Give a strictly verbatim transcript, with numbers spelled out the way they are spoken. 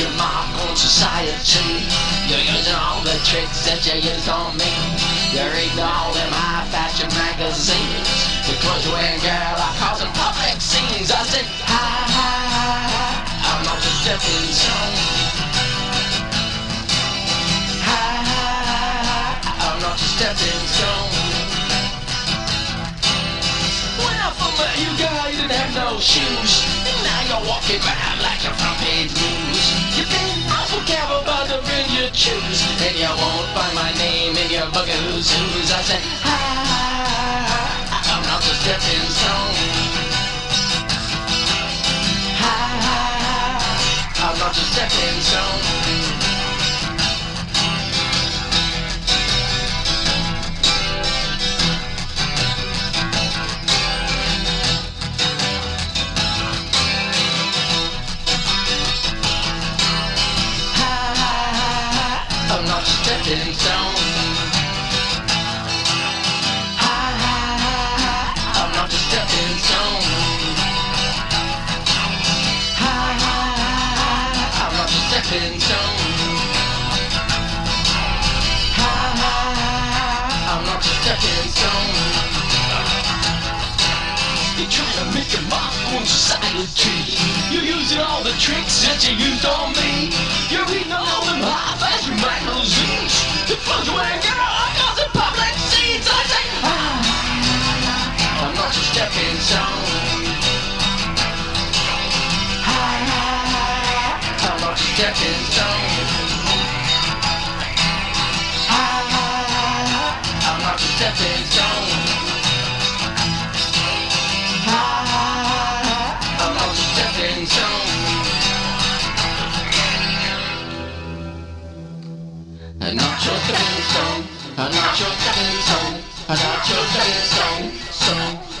your mark on society. You're using all the tricks that you used on me. You're reading all them high fashion magazines. The clothes you're wearing, girl, are causing public scenes. I said, hi, hi, hi, I'm not your stepping stone. Hi, hi, hi, I'm not your stepping stone. When I first met you, girl, you didn't have no shoes. And now you're walking around like you're front page news. You've been awful careful about the ring you choose, and you won't find my name in your bugaboo's shoes. I said, hi, hi, I'm not the stepping stone. Hi, hi, I'm not the stepping stone. I'm not your stepping stone. Hi, hi, hi, I'm not your stepping stone. Hi, hi, hi, I'm not your stepping stone. Hi, hi, hi, I'm not your stepping stone. You're trying to make a mark on society. You're using all the tricks that you used on me. You're reading all them high fashion magazines. The clothes you're wearing, girl, are causing public scenes. I say, ah, I'm not your stepping stone. Hi, hi, I'm not your stepping stone. Hi, hi, I'm not your stepping stone. I'm not your stepping stone. I'm not your stepping stone. I'm not your stepping stone. I'm not your stepping stone. Stone.